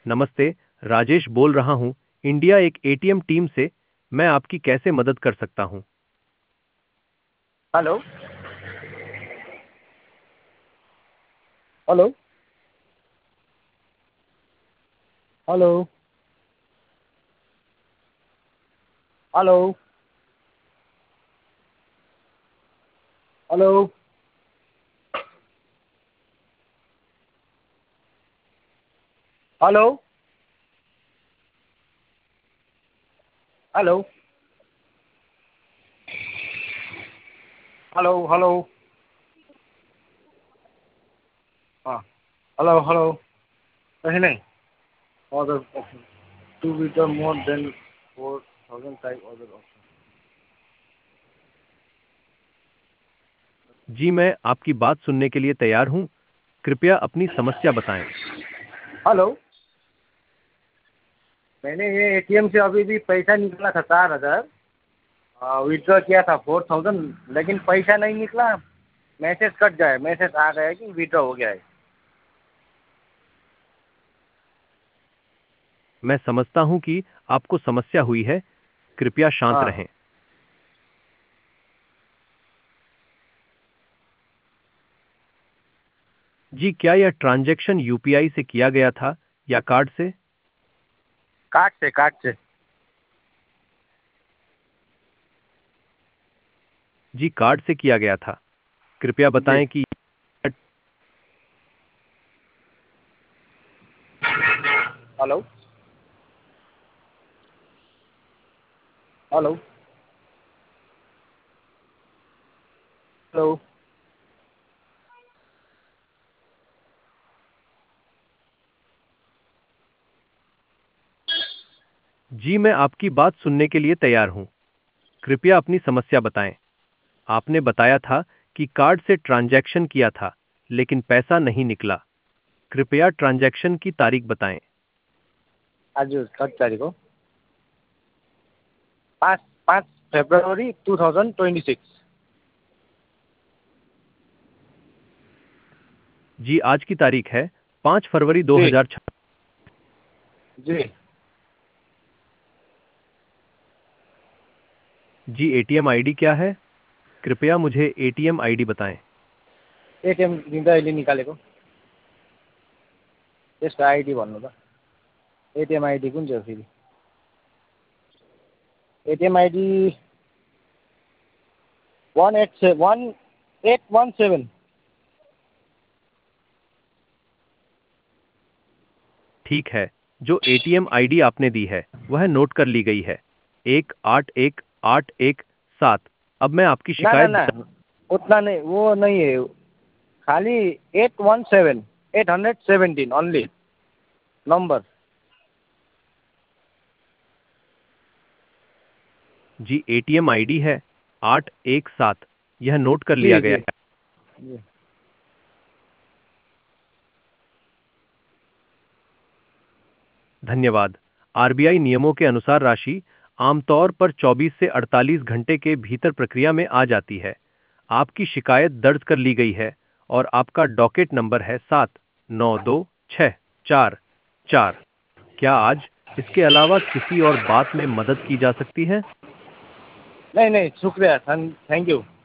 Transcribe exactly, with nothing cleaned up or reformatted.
नमस्ते, राजेश बोल रहा हूँ, इंडिया एक एटीएम टीम से। मैं आपकी कैसे मदद कर सकता हूँ? Hello hello hello hello hello hello hello hello hello हाँ हेलो हेलो कहीं नहीं order option two meter more than four thousand type order option. जी, मैं आपकी बात सुनने के लिए तैयार हूँ। कृपया अपनी समस्या बताएं। हेलो मैंने ये एटीएम से अभी भी पैसा निकला था चार हज़ार, विड्रॉ किया था फोर थाउजेंड, लेकिन पैसा नहीं निकला। मैसेज कट गया है, मैसेज आ गया है कि विड्रॉ हो गया है। मैं समझता हूँ कि आपको समस्या हुई है। कृपया शांत हाँ रहें। जी, क्या यह ट्रांजैक्शन यूपीआई से किया गया था या कार्ड से? कार्ड से कार्ड से। जी, कार्ड से किया गया था। कृपया जी बताएं कि हेलो हेलो हेलो जी, मैं आपकी बात सुनने के लिए तैयार हूँ। कृपया अपनी समस्या बताएं। आपने बताया था कि कार्ड से ट्रांजैक्शन किया था, लेकिन पैसा नहीं निकला। कृपया ट्रांजैक्शन की तारीख बताएं। आज कति तारिक हो? पाँच पाँच February two thousand twenty six. जी, आज की तारीख है पाँच फरवरी जी दो हज़ार छब्बीस। जी जी, एटीएम आईडी क्या है? कृपया मुझे एटीएम आईडी बताएं। एटिएम दिँदा अहिले निकालेको त्यसको आइडी भन्नु त। एटिएम आइडी कुन चाहिँ हो फेरि? एटिएम आइडी वान एट से वान एट वान सेवन। ठीक है, जो एटीएम आईडी आपने दी है वह नोट कर ली गई है। एक आठ एक आठ एक सात। अब मैं आपकी ना ना शिकायत ना, द- उतना नहीं, वो नहीं है। खाली eight one seven, eight hundred seventeen only नंबर। जी, एटीएम आईडी है आठ एक सात। यह नोट कर लिया जी गया जी है। जी धन्यवाद। आरबीआई नियमों के अनुसार राशि आमतौर पर चौबीस से अड़तालीस घंटे के भीतर प्रक्रिया में आ जाती है। आपकी शिकायत दर्ज कर ली गई है और आपका डॉकेट नंबर है सात नौ दो छः चार चार। क्या आज इसके अलावा किसी और बात में मदद की जा सकती है? नहीं नहीं, शुक्रिया, थैंक यू।